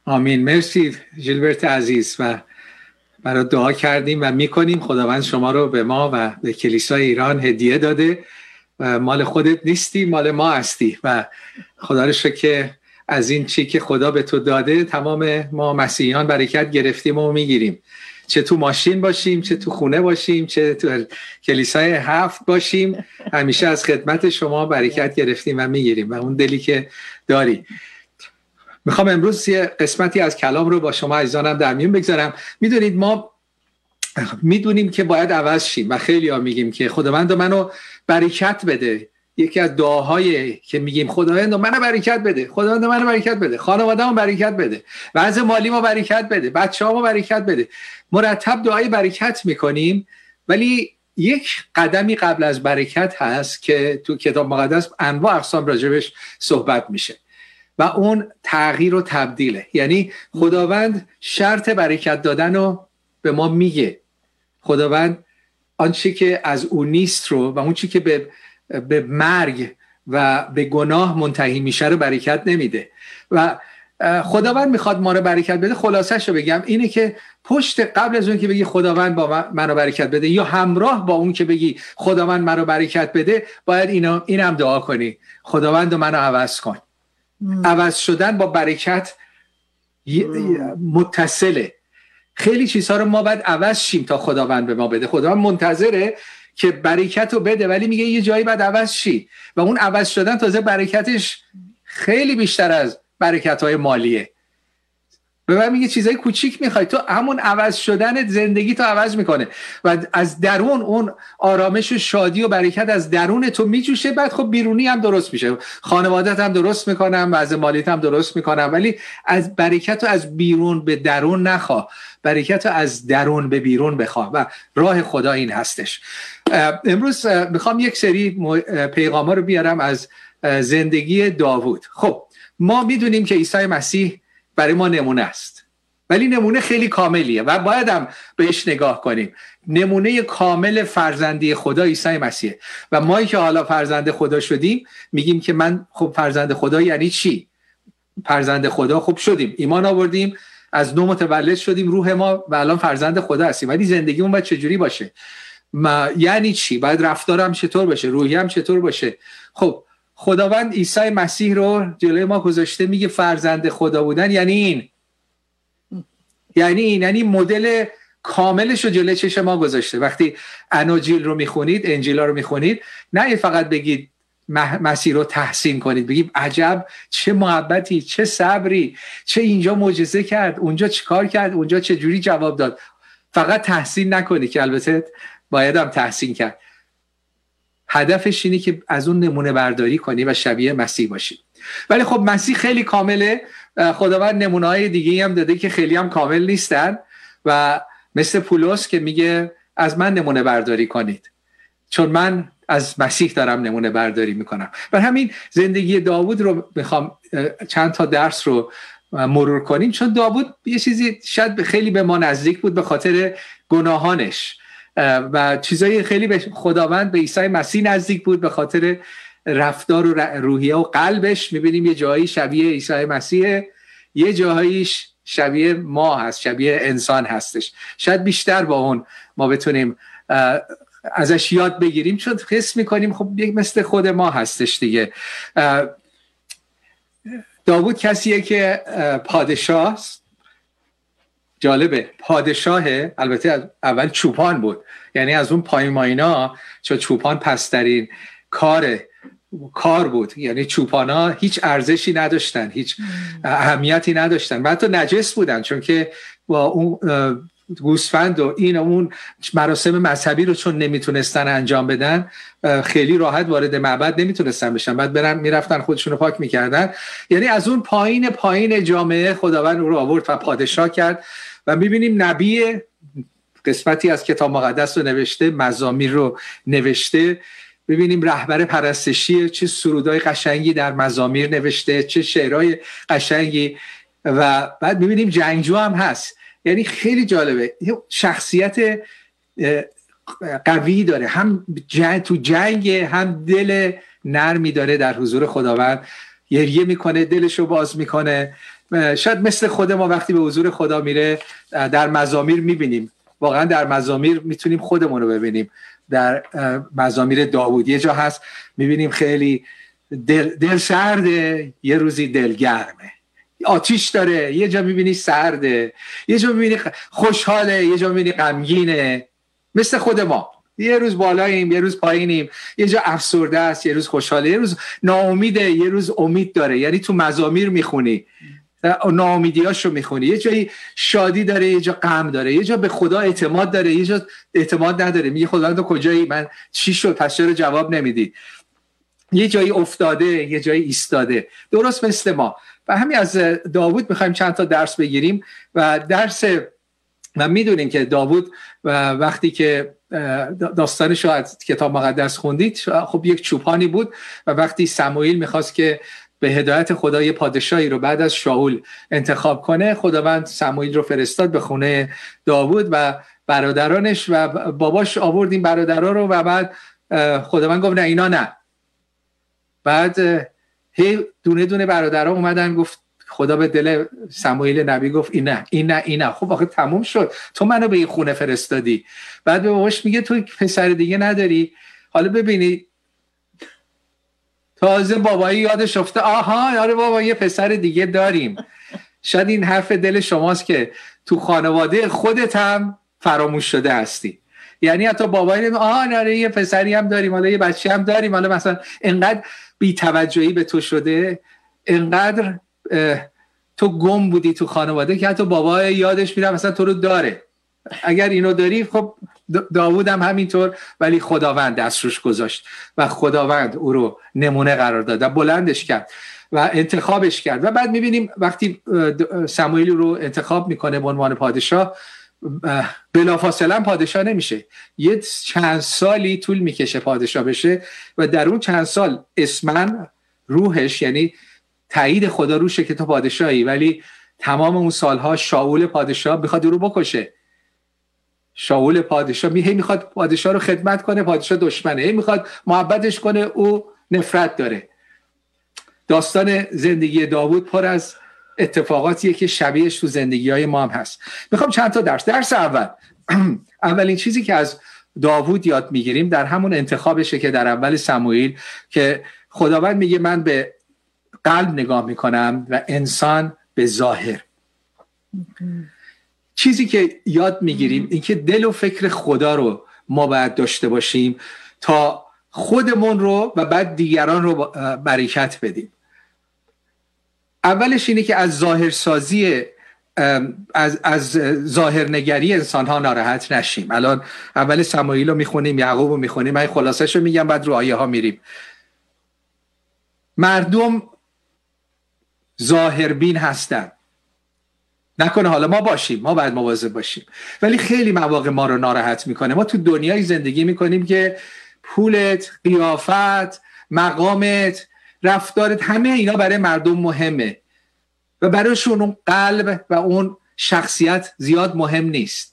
آمین. مرسی ژیلبرت عزیز و برای دعا کردیم و میکنیم. خداوند شما رو به ما و به کلیسای ایران هدیه داده و مال خودت نیستی، مال ما هستی و خدا رو شکر که از این چی که خدا به تو داده تمام ما مسیحیان برکت گرفتیم و میگیریم، چه تو ماشین باشیم، چه تو خونه باشیم، چه تو کلیسای 7 باشیم، همیشه از خدمت شما برکت گرفتیم و میگیریم و اون دلی که داری. میخوام امروز یه قسمتی از کلام رو با شما عزیزانم در میون بگذارم. میدونید ما میدونیم که باید عوض شیم و خیلی ها میگیم که خداوند منو برکت بده. یکی از دعاهایی که میگیم خداوند منو برکت بده، خداوند منو برکت بده، خانواده‌مو برکت بده، وضع مالیمو برکت بده، بچه‌هامو برکت بده. مرتب دعای برکت میکنیم، ولی یک قدمی قبل از برکت هست که تو کتاب مقدس انواع اقسام راجبش صحبت میشه و اون تغییر و تبدیله. یعنی خداوند شرط برکت دادن رو به ما میگه. خداوند آنچه که از اون نیست رو و اون چی که به مرگ و به گناه منتهی میشه رو برکت نمیده و خداوند میخواد ما رو برکت بده. خلاصش رو بگم اینه که پشت قبل از اون که بگی خداوند با منو برکت بده یا همراه با اون که بگی خداوند منو برکت بده، باید اینم دعا کنی، خداوند منو عوض کن. عوض شدن با برکت متصله. خیلی چیزها رو ما باید عوض شیم تا خداوند به ما بده. خداوند منتظره که برکت رو بده، ولی میگه یه جایی باید عوض شی و اون عوض شدن تازه برکتش خیلی بیشتر از برکت‌های مالیه. به من میگه چیزای کوچیک میخوای، تو همون عوض شدن زندگی تو عوض میکنه و از درون اون آرامش و شادی و برکت از درون تو میجوشه. بعد خب بیرونی هم درست میشه، خانوادت هم درست میکنم، وضع مالیت هم درست میکنم، ولی از برکت رو از بیرون به درون نخواه، برکت رو از درون به بیرون بخواه و راه خدا این هستش. امروز میخوام یک سری پیغاما رو بیارم از زندگی داوود. خب ما میدونیم که عیسی مسیح برای ما نمونه است، ولی نمونه خیلی کاملیه و باید هم بهش نگاه کنیم. نمونه کامل فرزندی خدا عیسی مسیحه و ما که حالا فرزند خدا شدیم میگیم که من خب فرزند خدا یعنی چی؟ فرزند خدا خب شدیم، ایمان آوردیم، از نو متولد شدیم، روح ما و الان فرزند خدا هستیم، ولی زندگیمون باید چجوری باشه؟ یعنی چی؟ باید رفتارم چطور باشه؟ روحیم چطور باشه؟ خب خداوند عیسی مسیح رو جلوی ما گذاشته، میگه فرزند خدا بودن یعنی مدل کاملش رو جلوی چشم ما گذاشته. وقتی اناجیل رو میخونید، انجیلا رو میخونید، نه فقط بگید مسیح رو تحسین کنید، بگید عجب چه محبتی، چه صبری، چه اینجا معجزه کرد، اونجا چه کار کرد، اونجا چه جوری جواب داد. فقط تحسین نکنید که البته باید هم تحسین کرد. هدفش اینه که از اون نمونه برداری کنی و شبیه مسیح باشی. ولی خب مسیح خیلی کامله. خداوند نمونه‌های دیگه هم داده که خیلی هم کامل نیستن و مثل پولس که میگه از من نمونه برداری کنید چون من از مسیح دارم نمونه برداری میکنم. و همین زندگی داوود رو میخوام چند تا درس رو مرور کنیم، چون داوود یه چیزی شاید خیلی به ما نزدیک بود به خاطر گناهانش و چیزایی خیلی به خداوند، به عیسی مسیح نزدیک بود به خاطر رفتار و روحیه و قلبش. میبینیم یه جایی شبیه عیسی مسیح، یه جاییش شبیه ما هست، شبیه انسان هستش. شاید بیشتر با اون ما بتونیم ازش یاد بگیریم، چون حس میکنیم خب مثل خود ما هستش دیگه. داوود کسیه که پادشاه است. جالبه، پادشاهه، البته اول چوپان بود، یعنی از اون پایماینا، چون چوپان پسترین کار بود، یعنی چوپانا هیچ ارزشی نداشتن، هیچ اهمیتی نداشتن و حتی نجس بودن، چون که با اون گوسفند و این اون مراسم مذهبی رو چون نمیتونستن انجام بدن، خیلی راحت وارد معبد نمیتونستن بشن، بعد برن میرفتن خودشون رو پاک میکردن. یعنی از اون پایین جامعه خداوند رو آورد و پادشاه کرد. و میبینیم نبی قسمتی از کتاب مقدس رو نوشته، مزامیر رو نوشته، ببینیم رهبر پرستشی، چه سرودای قشنگی در مزامیر نوشته، چه شعرهای قشنگی. و بعد میبینیم جنگجو هم هست. یعنی خیلی جالبه، شخصیت قوی داره، هم تو جنگ هم دل نرمی داره در حضور خداوند، گریه میکنه، دلشو باز میکنه شاید مثل خود ما وقتی به حضور خدا میره در مزامیر میبینیم، واقعا در مزامیر میتونیم خودمون رو ببینیم. در مزامیر داوود یه جا هست میبینیم خیلی دل سرده، یه روزی دل گرمه، آتیش داره، یه جا میبینی سرده، یه جا میبینی خوشحاله، یه جا میبینی غمگینه. مثل خود ما، یه روز بالاییم، یه روز پایینیم، یه جا افسرده است، یه روز خوشحاله، یه روز ناامیده، یه روز امید داره. یعنی تو مزامیر میخونی ناامیدیاشو میخونی، یه جایی شادی داره، یه جا غم داره، یه جا به خدا اعتماد داره، یه جا اعتماد نداره، میگه خدا تو کجایی؟ من چی شد؟ پس چرا جواب نمیدی؟ یه جایی افتاده، یه جایی ایستاده، درست مثل ما. و همین از داوود میخوایم چند تا درس بگیریم. و درس و میدونیم که داوود وقتی که داستانش رو از کتاب مقدس خوندید، خب یک چوپانی بود و وقتی سموئیل میخواست که به هدایت خدا یه پادشاهی رو بعد از شاول انتخاب کنه، خداوند سموئیل رو فرستاد به خونه داوود و برادرانش و باباش آورد این برادران رو و بعد خداوند گفت نه اینا نه. بعد هی دونه دونه برادرها اومدن، گفت خدا به دل سموئیل نبی گفت این نه این نه این نه. خب آخه تموم شد، تو منو به این خونه فرستادی. بعد به باباش میگه تو پسر دیگه نداری؟ حالا ببینی تازه بابایی یادش افته آها آره بابا یه پسر دیگه داریم. شاید این حرف دل شماست که تو خانواده خودت هم فراموش شده هستی. یعنی حتی بابایی آره یه پسری هم داریم، حالا یه بچه هم داریم، حالا مثلا انقدر بی‌توجهی به تو شده، انقدر تو گم بودی تو خانواده که حتی بابا یادش میره مثلا تو رو داره. اگر اینو داری، خب داوود هم همینطور، ولی خداوند دست روش گذاشت و خداوند او رو نمونه قرار داد و بلندش کرد و انتخابش کرد. و بعد میبینیم وقتی سموئیل رو انتخاب میکنه به عنوان پادشاه، بلافاصله پادشاه نمیشه، یه چند سالی طول میکشه پادشاه بشه و در اون چند سال اسمن روحش، یعنی تایید خدا روشه که تو پادشاهی، ولی تمام اون سالها شاول پادشاه بخواد رو بکشه. شاول پادشاه میخواد پادشاه رو خدمت کنه، پادشاه دشمنه، میخواد محبتش کنه، او نفرت داره. داستان زندگی داوود پر از اتفاقاتیه که شبیهش تو زندگی‌های ما هم هست. میخوام چند تا درس اول اولین چیزی که از داوود یاد میگیریم در همون انتخابشه که در اول سموئیل، که خداوند میگه من به قلب نگاه میکنم و انسان به ظاهر. چیزی که یاد میگیریم این که دل و فکر خدا رو ما باید داشته باشیم تا خودمون رو و بعد دیگران رو برکت بدیم. اولش اینه که از ظاهرسازی، از ظاهرنگری انسان ها ناراحت نشیم. الان اول سموئیل رو میخونیم، یعقوب رو میخونیم، من خلاصش رو میگم بعد رو آیه ها میریم. مردم ظاهربین هستن، نکنه حالا ما باشیم، ما باید مواظب باشیم، ولی خیلی مواقع ما رو ناراحت میکنه. ما تو دنیای زندگی میکنیم که پولت، قیافت، مقامت، رفتارت، همه اینا برای مردم مهمه و برایشون اون قلب و اون شخصیت زیاد مهم نیست.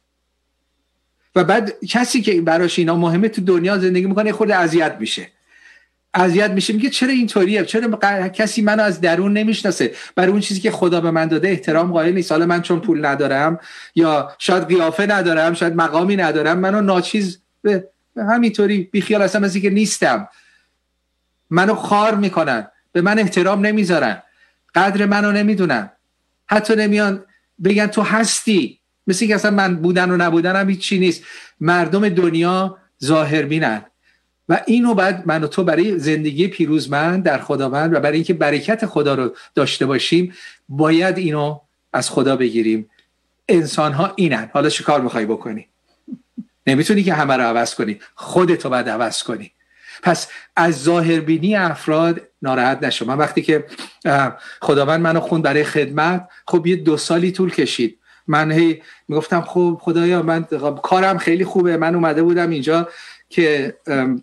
و بعد کسی که برایش اینا مهمه تو دنیا زندگی میکنه خود اذیت میشه، میگه چرا اینطوریه، چرا کسی منو از درون نمیشناسه، برای اون چیزی که خدا به من داده احترام قائل نیست. حالا من چون پول ندارم یا شاید قیافه ندارم، شاید مقامی ندارم، منو ناچیز به همینطوری بیخیال هستم از اینکه نیستم، منو خوار میکنن، به من احترام نمیذارن، قدر منو نمیدونن، حتی نمیان بگن تو هستی، مثل اینکه اصلا من بودن و نبودنم هیچ چی نیست. مردم دنیا ظاهر بینن و اینو بعد من و تو برای زندگی پیروزمند در خداوند و برای اینکه برکت خدا رو داشته باشیم باید اینو از خدا بگیریم. انسان ها اینن، حالا چه کار میخوای بکنی؟ نمیتونی که همه رو عوض کنی، خودتو باید عوض کنی. پس از ظاهربینی افراد ناراحت نشو. من وقتی که خداوند منو خوند برای خدمت، خب یه 2 سالی طول کشید. من هی میگفتم خب خدایا من کارم خیلی خوبه، من اومده بودم اینجا که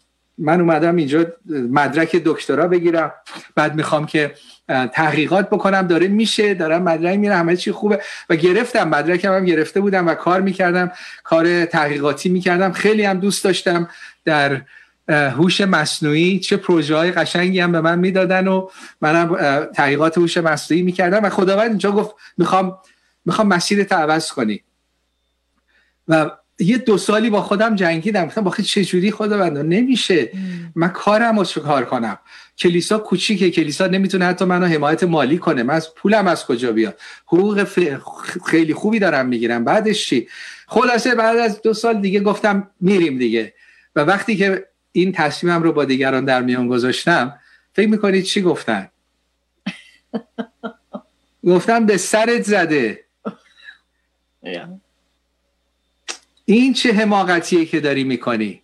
مدرک دکترا بگیرم، بعد میخوام که تحقیقات بکنم، داره میشه، دارم مدرک میرم، همه چی خوبه و گرفتم مدرکم هم گرفته بودم و کار میکردم، کار تحقیقاتی میکردم، خیلی هم دوست داشتم در هوش مصنوعی چه پروژه های قشنگی هم به من میدادن و منم تحقیقات هوش مصنوعی میکردم و خداوند اینجا گفت میخوام مسیرت عوض کنی. و یه 2 سالی با خودم جنگیدم، گفتم باخه چجوری خداوند نمیشه، من کارم رو کار کنم، کلیسا کوچیکه، کلیسا نمیتونه حتی منو حمایت مالی کنه، من از پولم از کجا بیاد، حقوق خیلی خوبی دارم میگیرم، بعدش چی؟ خلاصه بعد از 2 سال دیگه گفتم میریم دیگه. و وقتی که این تصمیمم رو با دیگران در میان گذاشتم، فکر میکنید چی گفتن؟ گفتم به سرت زده. این چه حماقتیه که داری میکنی؟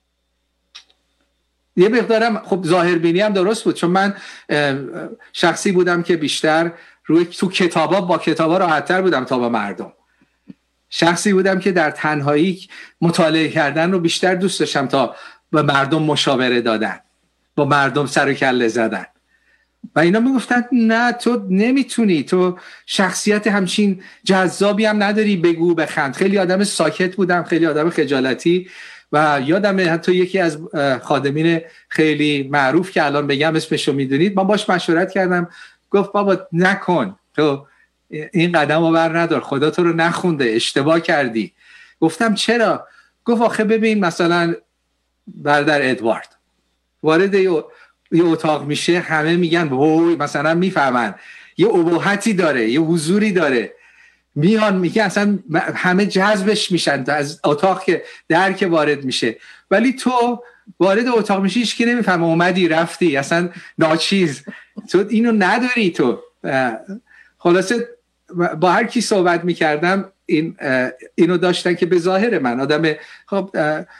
یه مقدارم خب ظاهربینی هم درست بود، چون من شخصی بودم که بیشتر تو با کتابا راحت‌تر بودم تا با مردم. شخصی بودم که در تنهایی مطالعه کردن رو بیشتر دوست داشتم تا با مردم مشاوره دادن، با مردم سر و کله زدن. و اینا میگفتن نه تو نمیتونی، تو شخصیت همچین جذابی هم نداری، بگو بخند. خیلی آدم ساکت بودم، خیلی آدم خجالتی. و یادم حتی یکی از خادمین خیلی معروف که الان بگم اسمشو میدونید، من باش مشورت کردم، گفت بابا نکن، تو این قدم رو بر ندار، خدا تو رو نخونده، اشتباه کردی. گفتم چرا؟ گفت آخه ببین مثلا برادر ادوارد وارد یه اتاق میشه، همه میگن وای، مثلا میفهمن یه ابهتی داره، یه حضوری داره، میان میگه اصلا همه جذبش میشن از اتاق که در که وارد میشه. ولی تو وارد اتاق میشی هیچ کی نمیفهمه، اومدی رفتی، اصلا ناچیز، تو اینو نداری. تو خلاصه با هر کی صحبت میکردم اینو داشتن که به ظاهر من آدم، خب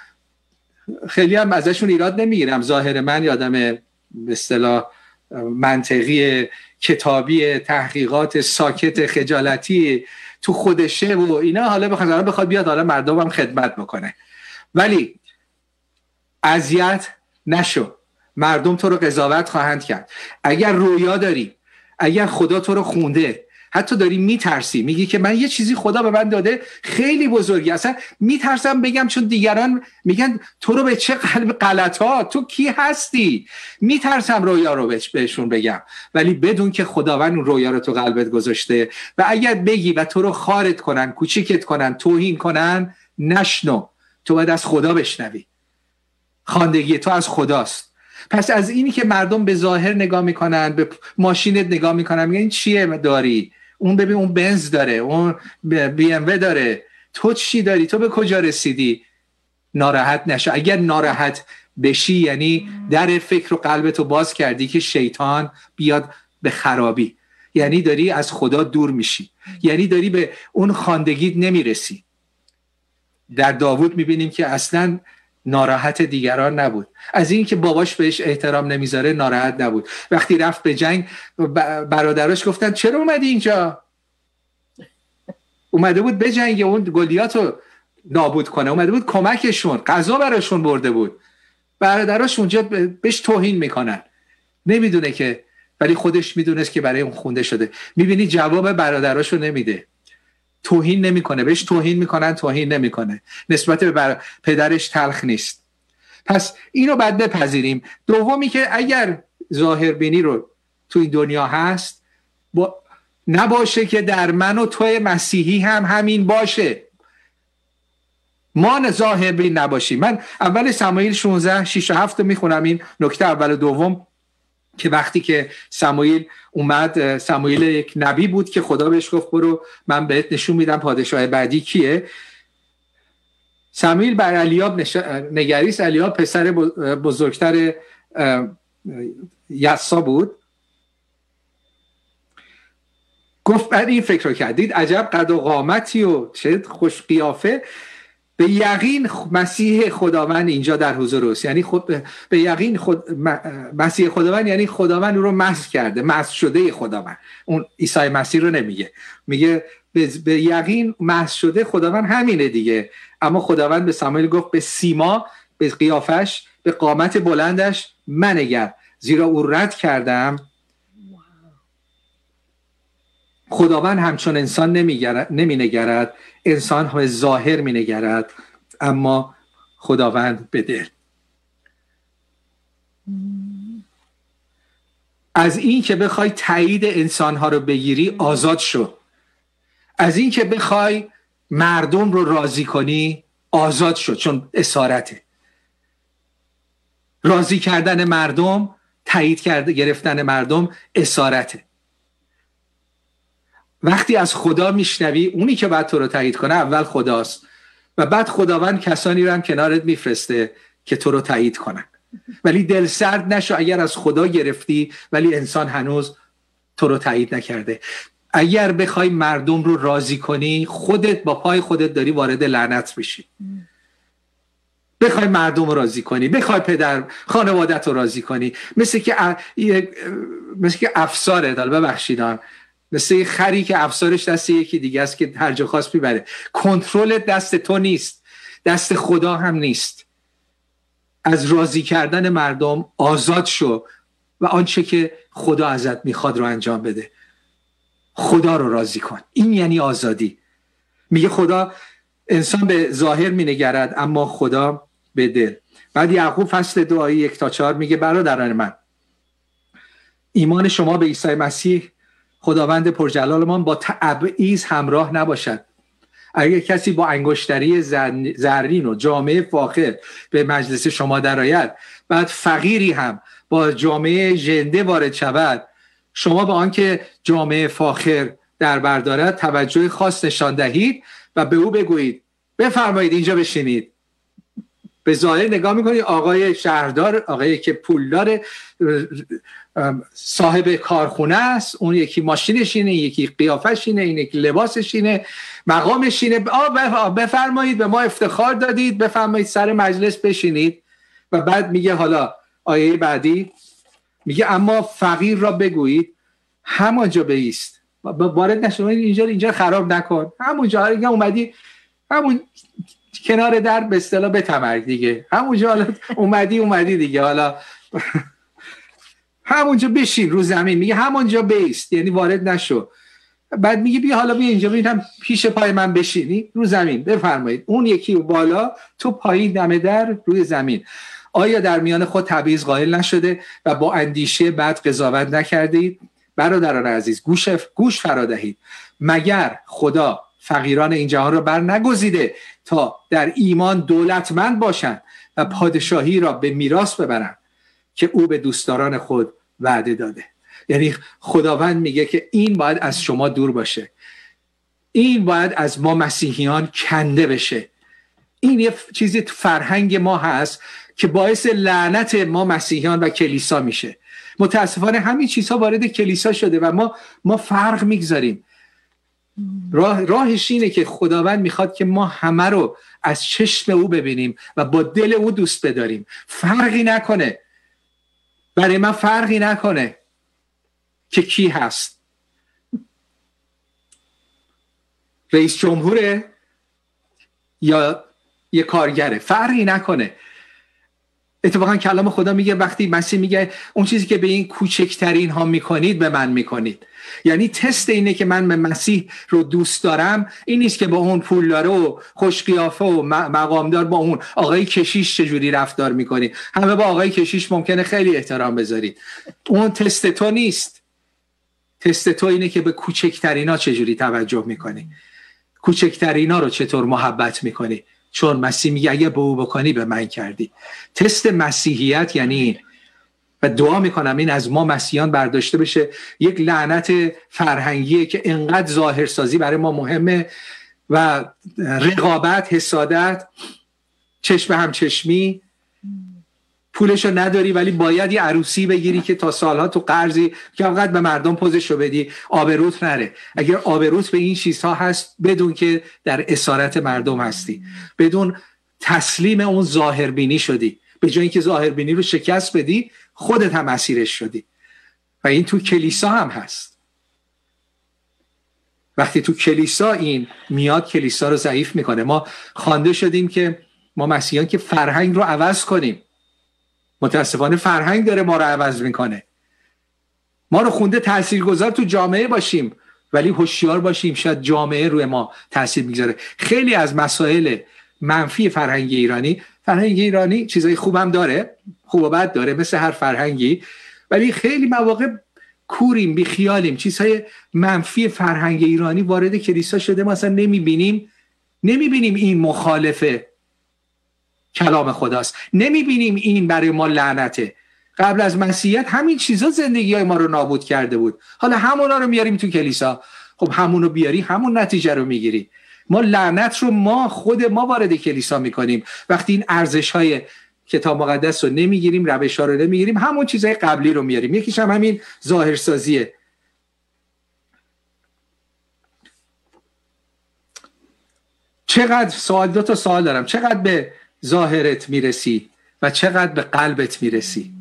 خیلی هم ازشون ایراد نمیگیرم، ظاهر من یادم به اصطلاح منطقی، کتابی، تحقیقات، ساکت، خجالتی تو خودشه و اینا، حالا بخواد بیاد حالا مردم هم خدمت بکنه. ولی اذیت نشو، مردم تو رو قضاوت خواهند کرد. اگر رویا داری، اگر خدا تو رو خونده، حتی داری میترسی، میگی که من یه چیزی خدا به من داده خیلی بزرگی، اصلا میترسم بگم چون دیگران میگن تو رو به چه غلطا، تو کی هستی، میترسم رویا رو بهشون بگم. ولی بدون که خداوند اون رویا رو تو قلبت گذاشته، و اگر بگی و تو رو خارت کنن، کوچیکت کنن، توهین کنن، نشنو، تو باید از خدا بشنوی. خواندگی تو از خداست. پس از اینی که مردم به ظاهر نگاه میکنن، به ماشینت نگاه میکنن، میگن این چیه داری، اون ببین اون بنز داره، اون بی ام و داره، تو چی داری، تو به کجا رسیدی؟ ناراحت نشو. اگر ناراحت بشی یعنی در فکر و قلبتو باز کردی که شیطان بیاد به خرابی، یعنی داری از خدا دور میشی، یعنی داری به اون خواندگیت نمیرسی. در داوود میبینیم که اصلاً ناراحت دیگران نبود، از این که باباش بهش احترام نمیذاره ناراحت نبود. وقتی رفت به جنگ برادراش گفتن چرا اومدی اینجا؟ اومده بود به جنگ، اون گلیات رو نابود کنه، اومده بود کمکشون، غذا براشون برده بود. برادراش اونجا بهش توهین میکنن، نمیدونه که، ولی خودش میدونست که برای اون خونده شده. میبینی جواب برادراشو نمیده، توهین نمیکنه، بهش توهین میکنن، توهین نمیکنه، نسبت به پدرش تلخ نیست. پس اینو باید بپذیریم. دومی که اگر ظاهربینی رو تو این دنیا هست، نباشه که در من و توی مسیحی هم همین باشه، ما ظاهربین نباشیم. من اول سموئیل 16 6 و 7 میخونم، این نکته اول و دوم، که وقتی که سموئیل اومد، سموئیل یک نبی بود که خدا بهش گفت برو من بهت نشون میدم پادشاه بعدی کیه. سموئیل بر الیاب نگریست. الیاب پسر بزرگتر یسا بود. گفت بعد این فکر رو کردید عجب قد و قامتی و چه خوش قیافه، به یقین مسیح خداوند اینجا در حضور است. یعنی به یقین مسیح خداوند یعنی خداوند او رو مسح کرده، مسح شده خداوند. اون عیسی مسیح رو نمیگه، میگه به یقین مسح شده خداوند همینه دیگه. اما خداوند به سموئیل گفت به سیما، به قیافش، به قامت بلندش منگر، زیرا او رد کردم. خداوند همچون انسان نمی نگرد، انسان هم ظاهر می نگرد، اما خداوند به دل. از این که بخوای تایید انسانها رو بگیری آزاد شو. از این که بخوای مردم رو راضی کنی آزاد شو، چون اسارته. راضی کردن مردم، تایید گرفتن مردم اسارته. وقتی از خدا میشنوی اونی که باید تو رو تایید کنه اول خداست و بعد خداوند کسانی رو هم کنارت میفرسته که تو رو تایید کنن. ولی دل سرد نشو اگر از خدا گرفتی ولی انسان هنوز تو رو تایید نکرده. اگر بخوای مردم رو راضی کنی خودت با پای خودت داری وارد لعنت میشی. بخوای مردم رو راضی کنی، بخوای پدر خانوادت رو راضی کنی، مثل که افساره، ببخشیدان، مثل یه خری که افسارش دست یکی دیگه است که هر جا خواست میبره. کنترل دست تو نیست، دست خدا هم نیست. از راضی کردن مردم آزاد شو و آنچه که خدا ازت میخواد رو انجام بده. خدا رو راضی کن. این یعنی آزادی. میگه خدا، انسان به ظاهر مینگرد اما خدا به دل. بعد یعقوب فصل 2:1-4 میگه برادران من، ایمان شما به عیسی مسیح خداوند پرجلالمان با تبعیض همراه نباشد. اگر کسی با انگشتری زرین و جامعه فاخر به مجلس شما درآید، بعد فقیری هم با جامعه ژنده وارد شود، شما به آنکه جامعه فاخر در بر دارد توجه خاص نشان دهید و به او بگویید بفرمایید اینجا بشینید. به ظاهر نگاه میکنید آقای شهردار، آقایی که پولدار، صاحب کارخونه است، اون یکی ماشینش اینه، یکی قیافش اینه، این یکی لباسش اینه، مقامش اینه، بفرمایید به ما افتخار دادید، بفرمایید سر مجلس بشینید. و بعد میگه حالا آیه بعدی میگه اما فقیر را بگویید همونجا بایست. وارد نشو، اینجا خراب نکن، همونجا اومدی همون کنار در به اصطلاح بتمرگ دیگه، همونجا حالا اومدی دیگه، حالا همونجا بشین رو زمین. میگه همونجا بایست، یعنی وارد نشو. بعد میگه بیا حالا بیا اینجا، ببینم پیش پای من بشینی رو زمین، بفرمایید. اون یکی بالا، تو پایین دم در روی زمین. آیا در میان خود تبعیض قائل نشده و با اندیشه بد قضاوت نکردید؟ برادران عزیز گوش فرا دهید. مگر خدا فقیران این جهان را بر نگزیده تا در ایمان دولتمند باشند و پادشاهی را به میراث ببرند که او به دوستداران خود وعده داده؟ یعنی خداوند میگه که این باید از شما دور باشه، این باید از ما مسیحیان کنده بشه. این یه چیزی تو فرهنگ ما هست که باعث لعنت ما مسیحیان و کلیسا میشه. متاسفانه همین چیزها وارد کلیسا شده و ما فرق میگذاریم. راهش اینه که خداوند میخواد که ما همه رو از چشم او ببینیم و با دل او دوست بداریم. فرقی نکنه، برای من فرقی نکنه که کی هست، رئیس جمهوره یا یه کارگره، فرقی نکنه. اتفاقا کلام خدا میگه، وقتی مسیح میگه اون چیزی که به این کوچکترین ها میکنید به من میکنید. یعنی تست اینه که من به مسیح رو دوست دارم این نیست که با اون پولدار و خوش قیافه و مقامدار با اون آقای کشیش چجوری رفتار میکنی. همه با آقای کشیش ممکنه خیلی احترام بذارید، اون تست تو نیست. تست تو اینه که به کوچکترین ها چجوری توجه میکنی، کوچکترین ها رو چطور محبت میکنی. چون مسیح میگه اگه به او بکنی به من کردی. تست مسیحیت یعنی این. و دعا میکنم این از ما مسیحیان برداشته بشه. یک لعنت فرهنگیه که انقدر ظاهرسازی برای ما مهمه و رقابت، حسادت، چشم هم چشمی. پولشو نداری ولی باید یه عروسی بگیری که تا سالها تو قرضی که فقط به مردم پوزشو بدی، آبروت نره. اگر آبروت به این چیزها هست بدون که در اسارت مردم هستی، بدون تسلیم اون ظاهربینی شدی، به جای اینکه ظاهربینی رو شکست بدی خودت هم اسیرش شدی. و این تو کلیسا هم هست. وقتی تو کلیسا این میاد کلیسا رو ضعیف میکنه. ما خوانده شدیم که ما مسیحیان که فرهنگ رو عوض کنیم. متاسفانه فرهنگ داره ما رو عوض میکنه. ما رو خونده تاثیرگذار تو جامعه باشیم ولی هوشیار باشیم، شاید جامعه روی ما تاثیر میگذاره. خیلی از مسائل منفی فرهنگ ایرانی فرهنگ ایرانی چیزای خوبم داره، خوب و بد داره مثل هر فرهنگی، ولی خیلی مواقع کوریم، بیخیالیم، چیزهای منفی فرهنگ ایرانی وارد کلیسا شده، ما اصلا نمیبینیم این مخالف کلام خداست، نمیبینیم این برای ما لعنته. قبل از مسیحیت همین چیزا زندگی های ما رو نابود کرده بود، حالا همونا رو میاریم تو کلیسا. خب همون رو بیاری همون نتیجه رو میگیری. ما لعنت رو خود ما وارد کلیسا میکنیم وقتی این ارزش های کتاب مقدس رو نمیگیریم، روش ها رو نمیگیریم، همون چیزهای قبلی رو میاریم. یکیش هم همین ظاهرسازیه. دو تا سوال دارم. چقدر به ظاهرت میرسی و چقدر به قلبت میرسی؟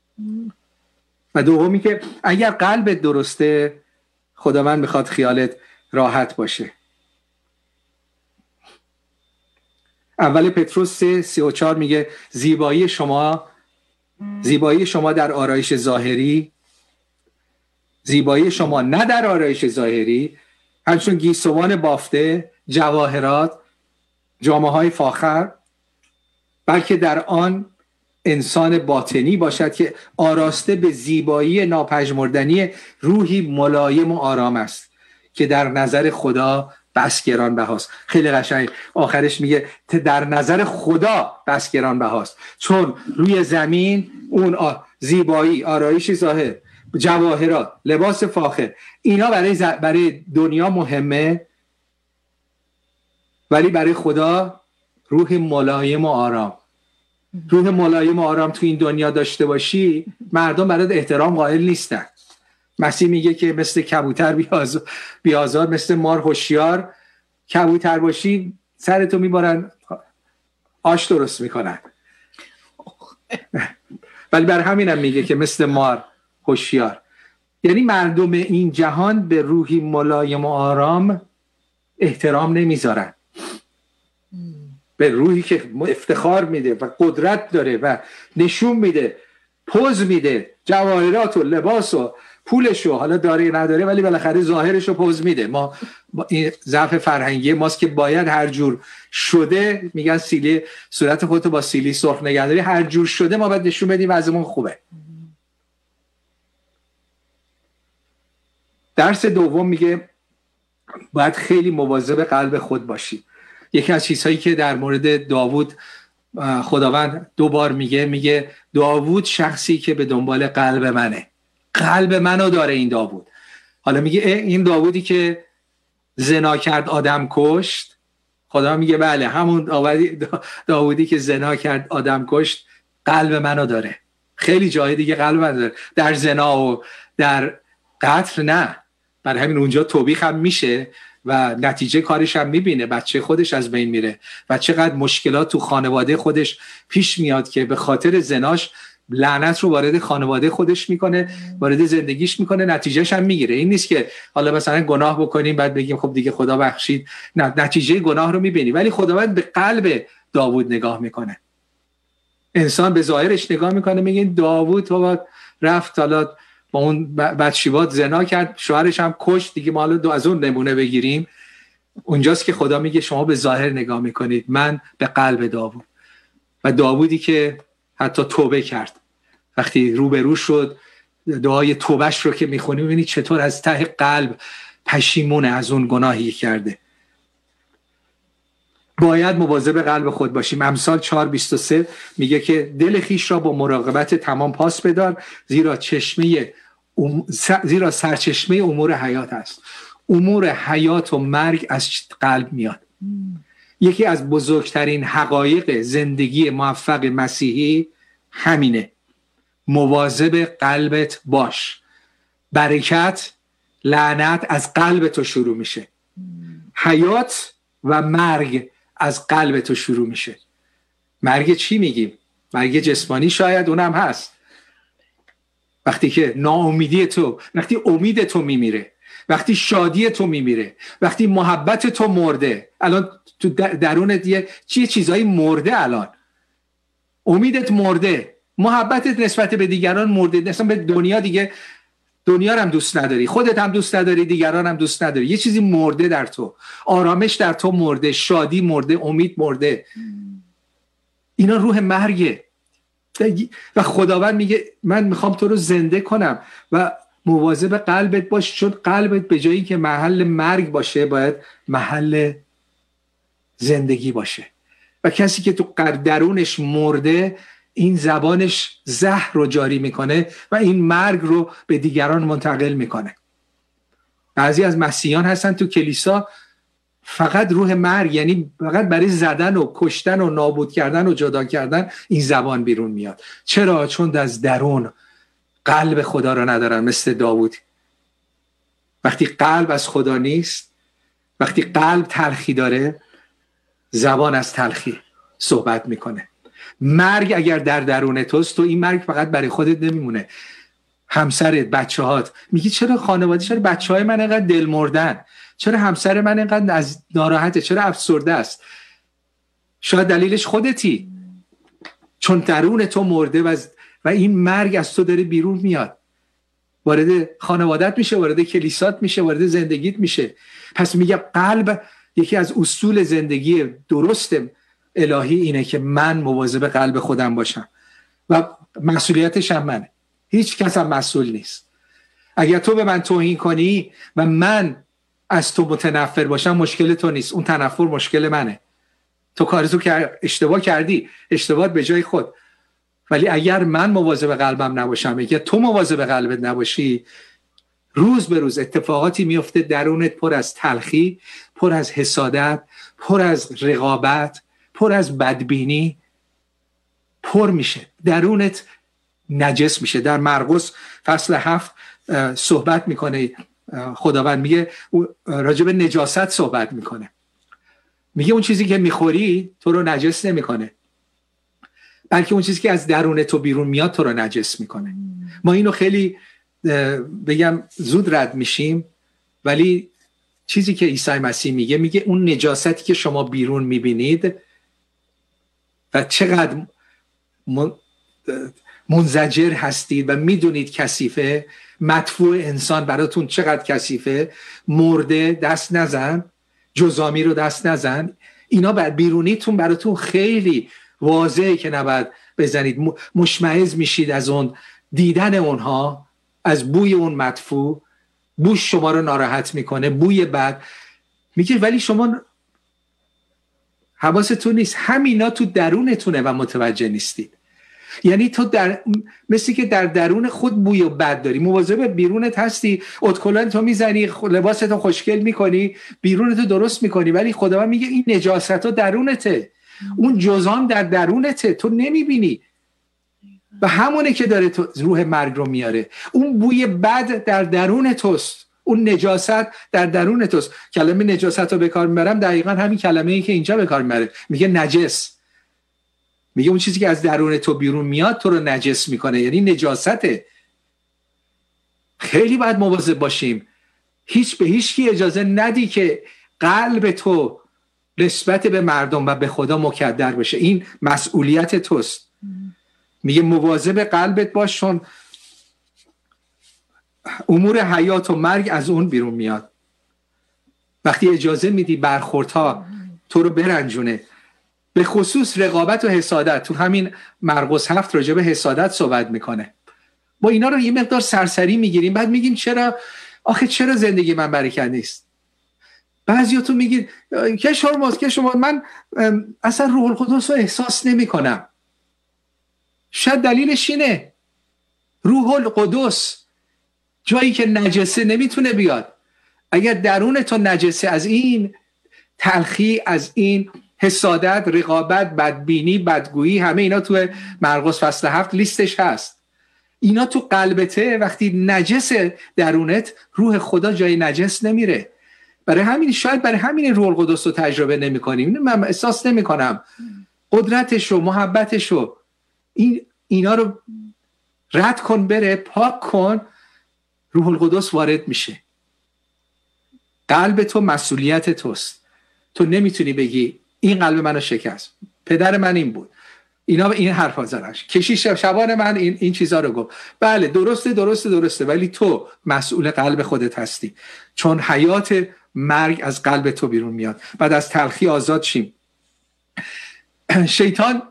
و دومی که اگر قلبت درسته، خداوند میخواد خیالت راحت باشه. اول پتروس 3:34 میگه زیبایی شما در آرایش ظاهری، زیبایی شما نه در آرایش ظاهری، همچون گیسوان بافته، جواهرات، جامه‌های فاخر، بلکه در آن انسان باطنی باشد که آراسته به زیبایی ناپژمردنی روحی ملایم و آرام است که در نظر خدا بس گران بهاست. خیلی قشنگ آخرش میگه در نظر خدا بس گران بهاست، چون روی زمین اون زیبایی، آرایش ظاهر، جواهرات، لباس فاخر، اینا برای دنیا مهمه، ولی برای خدا روح ملایم و آرام. روح ملایم و آرام تو این دنیا داشته باشی، مردم برات احترام قائل نیستن. مسیح میگه که مثل کبوتر بیازار، مثل مار هوشیار. کبوتر باشی سرتو میبارن آش درست میکنن، ولی بر همینم میگه که مثل مار هوشیار. یعنی مردم این جهان به روحی ملایم و آرام احترام نمیذارن، به روحی که افتخار میده و قدرت داره و نشون میده، پوز میده، جواهرات و لباس و پولش رو حالا داره نداره ولی بالاخره ظاهرش رو پوز میده. ما این ضعف فرهنگی ماست که باید هر جور شده، میگن سیلی صورت خودتو با سیلی سرخ نگهداری، هر جور شده ما باید نشون بدیم وضعمون خوبه. درس دوم میگه باید خیلی مواظب قلب خود باشی. یکی از چیزهایی که در مورد داوود خداوند 2 بار میگه داوود شخصی که به دنبال قلب منه، قلب منو داره این داوود. حالا میگه این داوودی که زنا کرد آدم کشت، خدا میگه بله همون داوودی که زنا کرد آدم کشت قلب منو داره. خیلی جای دیگه قلب منو داره، در زنا و در قتل نه. برای همین اونجا توبیخ هم میشه و نتیجه کارش هم میبینه، بچه خودش از بین میره و چقدر مشکلات تو خانواده خودش پیش میاد که به خاطر زناش لعنت رو وارد خانواده خودش میکنه، وارد زندگیش میکنه، نتیجهش هم میگیره. این نیست که حالا مثلا گناه بکنیم بعد بگیم خب دیگه خدا بخشید، نه، نتیجه گناه رو میبینی. ولی خداوند به قلب داوود نگاه میکنه. انسان به ظاهرش نگاه میکنه، میگه داوود بابا رفت حالا با اون بدشیوات زنا کرد، شوهرش هم کشت، دیگه ما حالا از اون نمونه بگیریم. اونجاست که خدا میگه شما به ظاهر نگاه میکنید، من به قلب داوود. و داوودی که حتی توبه کرد، وقتی روبرو شد دعای توبهش رو که میخونی میبینی چطور از ته قلب پشیمونه از اون گناهی کرده. باید مواظب قلب خود باشیم. امثال 4:23 میگه که دل خیش را با مراقبت تمام پاس بدار، زیرا سرچشمه امور حیات است. امور حیات و مرگ از قلب میاد. یکی از بزرگترین حقایق زندگی موفق مسیحی همینه. مواظب قلبت باش. برکت، لعنت از قلب تو شروع میشه. حیات و مرگ از قلب تو شروع میشه. مرگ چی میگیم؟ مرگ جسمانی شاید اونم هست. وقتی که ناامیدی تو، وقتی امید تو میمیره، وقتی شادی تو میمیره، وقتی محبت تو مرده. الان تو درونت یه چیزایی مرده، الان امیدت مرده، محبتت نسبت به دیگران مرده، نسبت به دنیا دیگه دنیا رو هم دوست نداری، خودت هم دوست نداری، دیگران هم دوست نداری. یه چیزی مرده در تو، آرامش در تو مرده، شادی مرده، امید مرده. اینا روح مرگه و خداوند میگه من میخوام تو رو زنده کنم و مواظب قلبت باش، چون قلبت به جایی که محل مرگ باشه باید محل زندگی باشه. و کسی که تو درونش مرده این زبانش زهر رو جاری میکنه و این مرگ رو به دیگران منتقل میکنه. بعضی از مسیحیان هستن تو کلیسا فقط روح مرگ، یعنی فقط برای زدن و کشتن و نابود کردن و جدا کردن این زبان بیرون میاد. چرا؟ چون از درون قلب خدا رو ندارن، مثل داوود. وقتی قلب از خدا نیست، وقتی قلب تلخی داره، زبان از تلخی صحبت میکنه. مرگ اگر در درون توست، تو این مرگ فقط برای خودت نمیمونه، همسرت، بچه‌هات. میگی چرا خانواده، چرا بچه‌های من اینقدر دل مردن، چرا همسر من اینقدر از ناراحته، چرا افسرده است؟ شاید دلیلش خودتی، چون درون تو مرده و این مرگ از تو داره بیرون میاد، وارد خانوادت میشه، وارد کلیسات میشه، وارد زندگیت میشه. پس میگه قلب یکی از اصول زندگی درست الهی اینه که من مواظب قلب خودم باشم و مسئولیتش هم منه، هیچ کس هم مسئول نیست. اگر تو به من توهین کنی و من از تو متنفر باشم، مشکل تو نیست، اون تنفر مشکل منه. تو کارتو اشتباه کردی، اشتباهات به جای خود. ولی اگر من مواظب قلبم نباشم، اگر تو مواظب قلبت نباشی، روز به روز اتفاقاتی میفته درونت پر از تلخی، پر از حسادت، پر از رقابت، پر از بدبینی، پر میشه، درونت نجس میشه. در مرقس فصل 7 صحبت میکنه، خداوند میگه راجع به نجاست صحبت میکنه، میگه اون چیزی که میخوری تو رو نجس نمیکنه، بلکه اون چیزی که از درون تو بیرون میاد تو رو نجس میکنه. ما اینو خیلی بگم زود رد میشیم، ولی چیزی که عیسی مسیح میگه اون نجاستی که شما بیرون میبینید و چقدر منزجر هستید و میدونید کثیفه، مدفوع انسان براتون چقدر کثیفه، مرده دست نزن، جزامی رو دست نزن، اینا بیرونیتون براتون خیلی واضحه که نباید بزنید. مشمئز میشید از اون دیدن اونها، از بوی اون مدفوع، بوش شما رو ناراحت میکنه، بوی بد. میگه ولی شما حواستون نیست، همینا تو درونتونه و متوجه نیستید. یعنی تو مثل که در درون خود بوی و بد داری، مواظب بیرونت هستی، ادکلن تو میزنی، لباستو خوشگل میکنی، بیرونتو درست میکنی، ولی خداوند میگه این نجاستو درونته، اون جزام در درونته، تو نمیبینی. و همونه که داره تو روح مرگ رو میاره. اون بوی بد در درون توست، اون نجاست در درون توست. کلمه نجاست رو به کار میبرم، دقیقا همین کلمه‌ای که اینجا به کار میبره، میگه نجس. میگه اون چیزی که از درون تو بیرون میاد تو رو نجس میکنه، یعنی نجاسته. خیلی باید مواظب باشیم، هیچ به هیچ کی اجازه ندی که قلب تو نسبت به مردم و به خدا مکدر بشه. این مسئولیت توست. میگه مواظب قلبت باش، چون امور حیات و مرگ از اون بیرون میاد. وقتی اجازه میدی برخوردها تو رو برنجونه، به خصوص رقابت و حسادت. تو همین مرقس 7 راجع به حسادت صحبت میکنه. ما اینا رو یه مقدار سرسری میگیریم، بعد میگیم چرا زندگی من برکت نیست. بعضیاتون میگید که شما من اصلا روح القدس رو احساس نمیکنم. شاید دلیلش اینه روح القدس جایی که نجسه نمیتونه بیاد. اگر درون تو نجسه، از این تلخی، از این حسادت، رقابت، بدبینی، بدگویی، همه اینا تو مرقس فصل 7 لیستش هست. اینا تو قلبته، وقتی نجسه درونت، روح خدا جای نجس نمیره. برای همین روح القدس رو تجربه نمی کنیم. من احساس نمی کنم قدرتشو، محبتشو. اینا رو رد کن، بره، پاک کن، روح القدس وارد میشه. قلب تو مسئولیت توست. تو نمیتونی بگی این قلب منو شکست، پدر من این بود، این حرفا زدش، کشیش شبان من این چیزا رو گفت. بله درسته، ولی تو مسئول قلب خودت هستی، چون حیات مرگ از قلب تو بیرون میاد. بعد از تلخی آزاد شیم. شیطان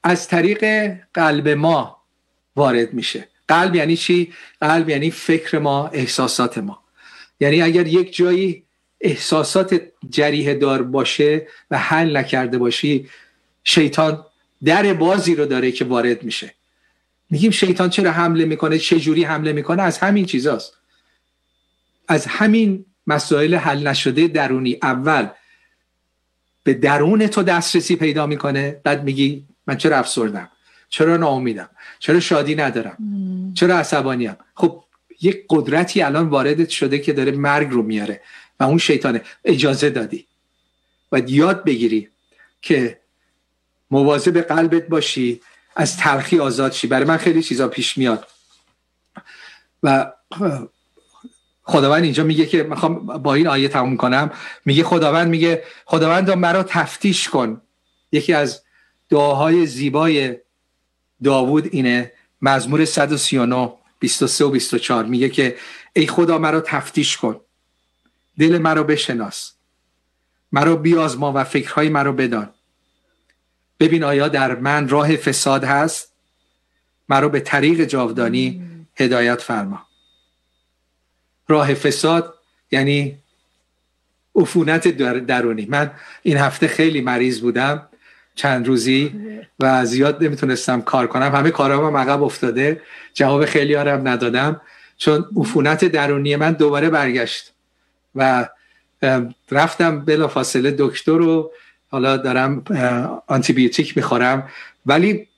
از طریق قلب ما وارد میشه. قلب یعنی چی؟ قلب یعنی فکر ما، احساسات ما. یعنی اگر یک جایی احساسات جریحه دار باشه و حل نکرده باشی، شیطان در بازی رو داره که وارد میشه. میگیم شیطان چرا حمله میکنه؟ چه جوری حمله میکنه؟ از همین چیزاست، از همین مسائل حل نشده درونی. اول به درون تو دسترسی پیدا میکنه، بعد میگی من چرا افسردم، چرا ناامیدم، چرا شادی ندارم، چرا عصبانیم. خب یک قدرتی الان وارد شده که داره مرگ رو میاره و اون شیطانه. اجازه دادی. باید یاد بگیری که مواظب قلبت باشی، از تلخی آزاد شی. برای من خیلی چیزا پیش میاد و خداوند اینجا میگه که میخوام با این آیه تموم کنم. میگه خداوند مرا تفتیش کن. یکی از دعاهای زیبای داوود اینه، مزمور 139 23 و 24 میگه که ای خدا مرا تفتیش کن، دل مرا بشناس، مرا بیازما و فکرهای مرا بدان. ببین آیا در من راه فساد هست، مرا به طریق جاودانی هدایت فرما. راه فساد یعنی عفونت درونی. من این هفته خیلی مریض بودم، چند روزی، و زیاد نمیتونستم کار کنم. همه کارام عقب افتاده، جواب خیلی هارم ندادم چون عفونت درونی من دوباره برگشت و رفتم بلافاصله دکتر رو، حالا دارم آنتی بیوتیک میخورم. ولی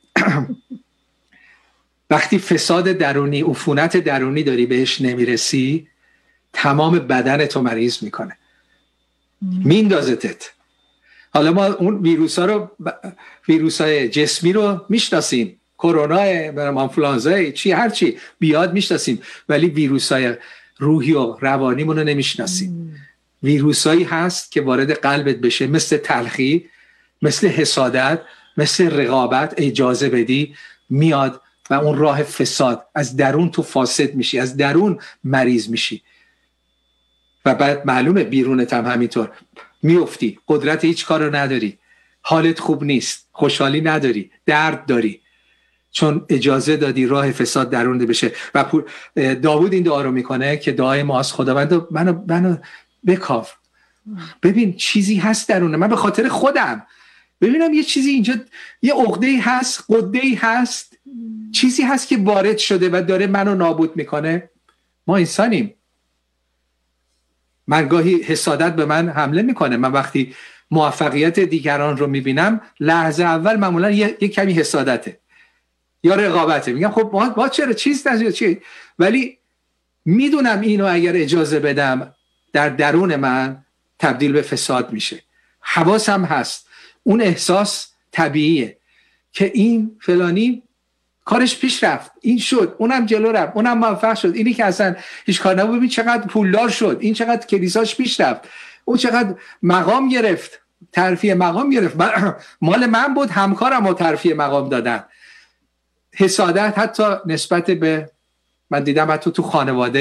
وقتی فساد درونی، عفونت درونی داری بهش نمیرسی، تمام بدن تو مریض میکنه، میندازتت. حالا ما اون ویروسای جسمی رو میشناسیم، کرونا، آنفولانزا، هرچی بیاد میشناسیم، ولی ویروسای روحی و روانیمون رو نمیشناسیم. ویروسایی هست که وارد قلبت بشه، مثل تلخی، مثل حسادت، مثل رقابت. اجازه بدی میاد و اون راه فساد، از درون تو فاسد میشی، از درون مریض میشی و بعد معلومه بیرونت هم همینطور میفتی. قدرت هیچ کار رو نداری، حالت خوب نیست، خوشحالی نداری، درد داری، چون اجازه دادی راه فساد درون بشه. و داوود این دعا رو میکنه که دعای ماست، خداوند منو بکاو. ببین چیزی هست درونه من، به خاطر خودم ببینم یه چیزی اینجا، یه عقده‌ای هست، قده‌ای هست، چیزی هست که وارد شده و داره منو نابود میکنه. ما انسانیم. من گاهی حسادت به من حمله میکنه. من وقتی موفقیت دیگران رو میبینم، لحظه اول معمولا یه کمی حسادته یا رقابته. میگم خب ما چرا چیز نزید چی؟ ولی میدونم اینو اگر اجازه بدم در درون من تبدیل به فساد میشه. حواسم هست، اون احساس طبیعیه که این فلانی کارش پیش رفت، این شد، اونم جلو رفت، اونم موفق شد، اینی که اصلا هیچ کار نبود ببین چقدر پولدار شد، این چقدر کلیساش پیش رفت، اون چقدر مقام گرفت، ترفیع مقام گرفت، مال من بود، همکارم رو ترفیع مقام دادن. حسادت حتی نسبت به، من دیدم حتی تو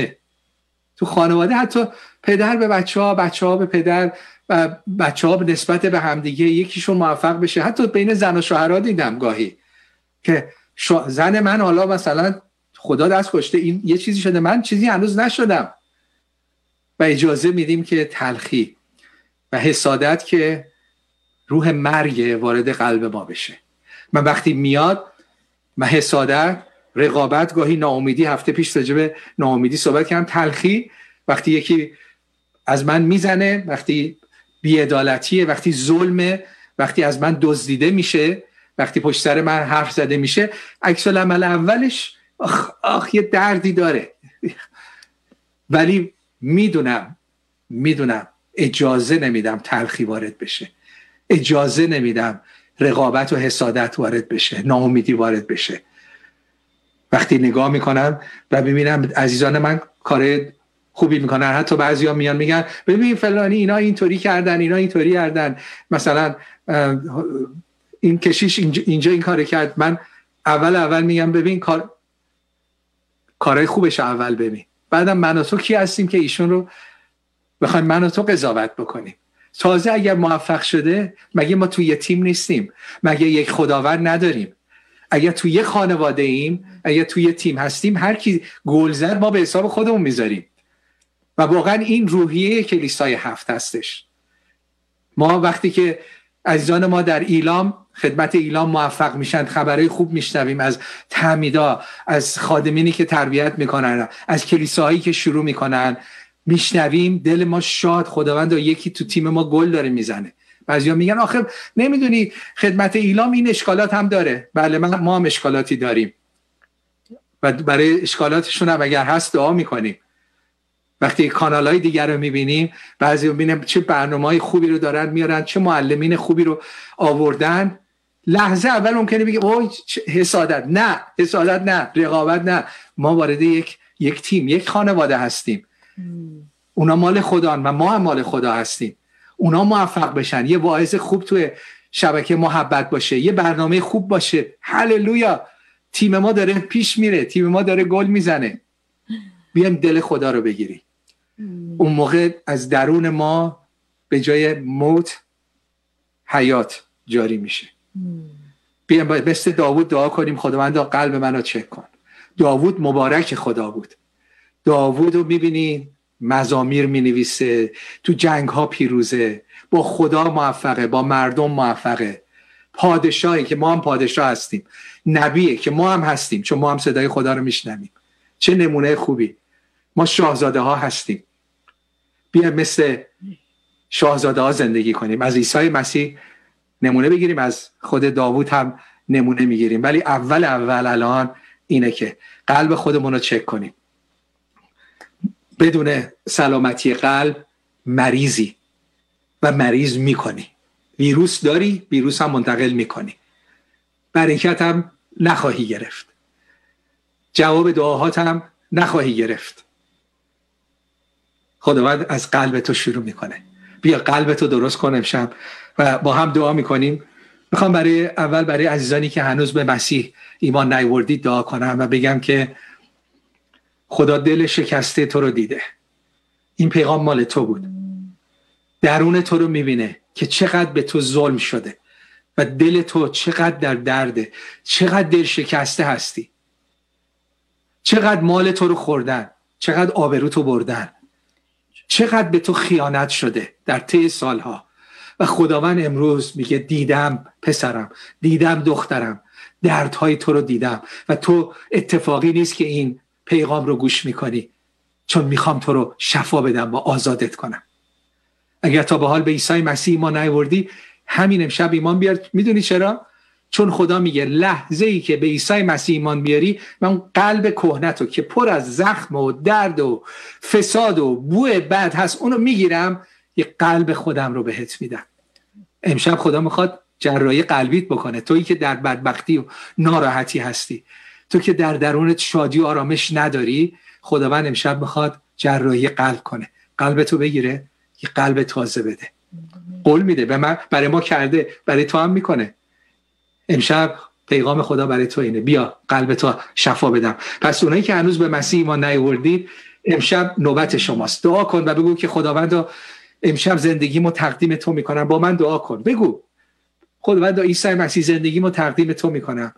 خانواده حتی پدر به بچه‌ها به پدر و بچه‌ها به نسبت به همدیگه، یکیشون موفق بشه. حتی بین زن و شوهرها دیدم گاهی که زن من حالا مثلا خدا دست کشته این یه چیزی شده، من چیزی هنوز نشدم، و اجازه میدیم که تلخی و حسادت که روح مرگ وارد قلب ما بشه. من وقتی میاد حسادت، رقابت، گاهی ناامیدی، هفته پیش راجع به ناامیدی صحبت کردم، تلخی وقتی یکی از من میزنه، وقتی بی‌عدالتیه، وقتی ظلمه، وقتی از من دزدیده میشه، وقتی پشت سر من حرف زده میشه، عکس العمل اولش آخ یه دردی داره، ولی میدونم اجازه نمیدم تلخی وارد بشه، اجازه نمیدم رقابت و حسادت وارد بشه، ناامیدی وارد بشه. وقتی نگاه میکنم و ببینم عزیزان من کار خوبی میکنن، حتی بعضیا میان میگن ببین فلانی اینا اینطوری کردن، اینا اینطوری کردن، مثلا این کشیش اینجا این کار کرد، من اول میگم ببین کارهای خوبش اول ببین، بعدم من و تو کی هستیم که ایشون رو بخوایم من و تو قضاوت بکنیم؟ تازه اگر موفق شده، مگه ما توی یه تیم نیستیم؟ مگه یک خداوند نداریم؟ اگر توی یه خانواده ایم، اگر توی یه تیم هستیم، هر کی گل زد ما به حساب خودمون میذاریم و واقعا این روحیه کلیسای هفت هستش. ما وقتی که عزیزان ما در ایلام خدمت ایلام موفق میشن، خبرهای خوب میشنویم از تعمیدا، از خادمینی که تربیت میکنن، از کلیساهایی که شروع میکنن، میشنویم دل ما شاد. خداوند یکی تو تیم ما گل داره میزنه. بعضیا میگن آخه نمیدونی خدمت ایلام این اشکالات هم داره. بله ما هم اشکالاتی داریم و برای اشکالاتشون هم اگر هست دعا میکنیم. وقتی کانال‌های دیگر رو می‌بینیم، بعضی می‌بینیم چه برنامه‌های خوبی رو دارن میارن، چه معلمین خوبی رو آوردن، لحظه اول ممکنه بگیم اوه حسادت نه، رقابت نه. ما وارد یک تیم، یک خانواده هستیم. اونا مال خدان و ما هم مال خدا هستیم. اونا موفق بشن، یه واعظ خوب توی شبکه محبت باشه، یه برنامه خوب باشه، هللویا، تیم ما داره پیش میره، تیم ما داره گل میزنه. بیایم دل خدا رو بگیریم. اون موقع از درون ما به جای موت حیات جاری میشه. بیایم مثل داوود دعا کنیم خداوندا قلب منو چک کن. داوود مبارک خدا بود. داوود رو میبینی مزامیر مینویسه، تو جنگ ها پیروزه، با خدا موفقه، با مردم موفقه، پادشاهی که ما هم پادشاه هستیم، نبیه که ما هم هستیم چون ما هم صدای خدا رو میشنویم. چه نمونه خوبی. ما شاهزاده ها هستیم. بیایم مثل شاهزاده ها زندگی کنیم. از عیسی مسیح نمونه بگیریم، از خود داوود هم نمونه میگیریم، ولی اول الان اینه که قلب خودمون رو چک کنیم. بدون سلامتی قلب مریضی و مریض میکنی. ویروس داری، ویروس هم منتقل میکنی. برکت هم نخواهی گرفت. جواب دعاهات هم نخواهی گرفت. خداوند از قلب تو شروع میکنه. بیا قلب تو درست کن امشب و با هم دعا میکنیم. میخوام برای عزیزانی که هنوز به مسیح ایمان نیاوردید دعا کنم و بگم که خدا دل شکسته تو رو دیده. این پیغام مال تو بود. درون تو رو میبینه که چقدر به تو ظلم شده و دل تو چقدر در درده، چقدر دل شکسته هستی، چقدر مال تو رو خوردن، چقدر آبرو تو بردن، چقدر به تو خیانت شده در طی سالها. و خداوند امروز میگه دیدم پسرم، دیدم دخترم، دردهای تو رو دیدم و تو اتفاقی نیست که این پیغام رو گوش میکنی، چون میخوام تو رو شفا بدم و آزادت کنم. اگر تا به حال به عیسی مسیح ایمان نیاوردی، همین امشب ایمان بیار. میدونی چرا؟ چون خدا میگه لحظه ای که به عیسی مسیح ایمان بیاری، من قلب کهنتو که پر از زخم و درد و فساد و بوی بد هست اونو میگیرم، یه قلب خودم رو بهت میدم. امشب خدا میخواد جراحی قلبیت بکنه. تویی که در بدبختی و ناراحتی هستی، تو که در درونت شادی و آرامش نداری، خداوند امشب میخواد جراحی قلب کنه. قلبتو بگیره، یه قلب تازه بده. قول میده به من، برای ما کرده، برای تو هم میکنه. امشب پیغام خدا برای تو اینه، بیا قلب تو شفا بدم. پس اونایی که هنوز به مسیح ایمان نیاوردید، امشب نوبت شماست. دعا کن و بگو که خداوند امشب زندگیمو تقدیم تو میکنم. با من دعا کن، بگو خداوند عیسی مسیح زندگیمو تقدیم تو میکنم.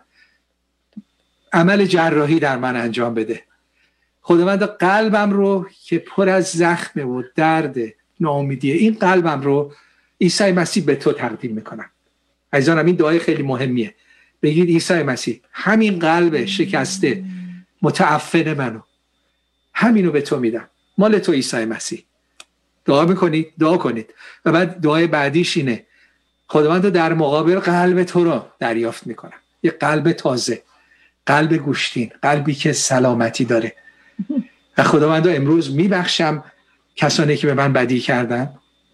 عمل جراحی در من انجام بده. خداوند قلبم رو که پر از زخم و درد ناامیدیه، این قلبم رو عیسی مسیح به تو تقدیم میکنم. عزیزانم این دعای خیلی مهمیه. بگید عیسی مسیح همین قلب شکسته متعفن منو، همینو به تو میدم، مال تو عیسی مسیح. دعا میکنید، دعا کنید. و بعد دعای بعدیش اینه، خداوند در مقابل قلب تو رو دریافت میکنم. یه قلب تازه، قلب گوشتین، قلبی که سلامتی داره. و خداوند امروز میبخشم کسانی که به من بدی کردن.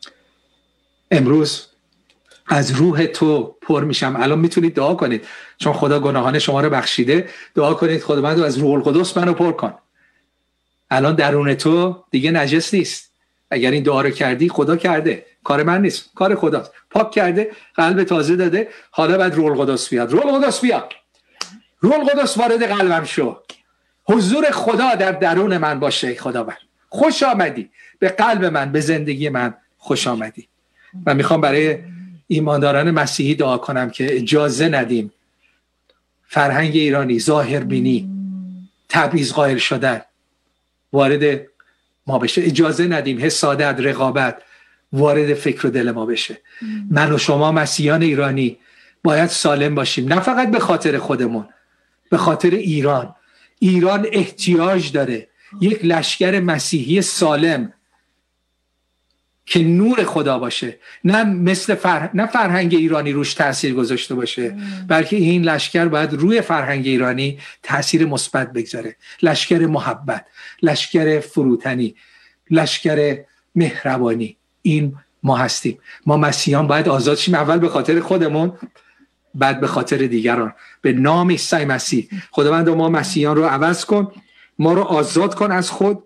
امروز از روح تو پر میشم. الان میتونید دعا کنید، چون خدا گناهان شما رو بخشیده. دعا کنید خداوند از روح القدس منو پر کن. الان درون تو دیگه نجس نیست. اگر این دعا رو کردی، خدا کرده، کار من نیست، کار خداست. پاک کرده، قلب تازه داده. حالا بعد روح القدس بیاد. روح القدس بیا، روح القدس وارد قلبم شو. حضور خدا در درون من باشه. خداوند خوش آمدی به قلب من، به زندگی من خوش آمدی. و میخوام برای ایمانداران مسیحی دعا کنم که اجازه ندیم فرهنگ ایرانی، ظاهربینی، تبعیض قائل شدن وارد ما بشه. اجازه ندیم حسادت، رقابت وارد فکر و دل ما بشه. من و شما مسیحیان ایرانی باید سالم باشیم، نه فقط به خاطر خودمون، به خاطر ایران. ایران احتیاج داره یک لشکر مسیحی سالم که نور خدا باشه، نه مثل نه فرهنگ ایرانی روش تأثیر گذاشته باشه، بلکه این لشکر باید روی فرهنگ ایرانی تأثیر مثبت بگذاره. لشکر محبت، لشکر فروتنی، لشکر مهربانی. این ما هستیم. ما مسیحیان باید آزاد شیم، اول به خاطر خودمون، بعد به خاطر دیگران. به نام عیسی مسیح خداوند ما مسیحیان رو عوض کن، ما رو آزاد کن از خود،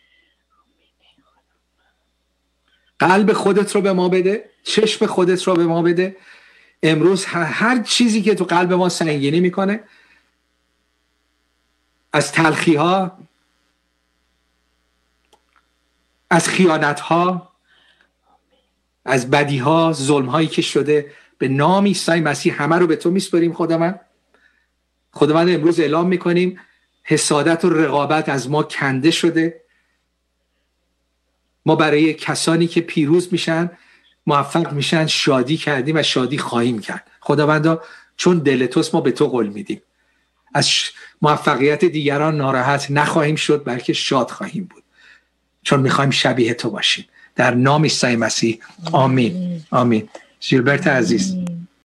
قلب خودت رو به ما بده، چشم خودت رو به ما بده. امروز هر چیزی که تو قلب ما سنگینی میکنه، از تلخی ها، از خیانت ها، از بدی ها، ظلم هایی که شده، به نام عیسی مسیح همه رو به تو میسپاریم. خداوند امروز اعلام میکنیم حسادت و رقابت از ما کنده شده. ما برای کسانی که پیروز میشن، موفق میشن، شادی کردیم و شادی خواهیم کرد. خداوندا چون دل توست ما به تو قول میدیم از موفقیت دیگران ناراحت نخواهیم شد، بلکه شاد خواهیم بود، چون میخوایم شبیه تو باشیم. در نام عیسی مسیح آمین. آمین. ژیلبرت عزیز.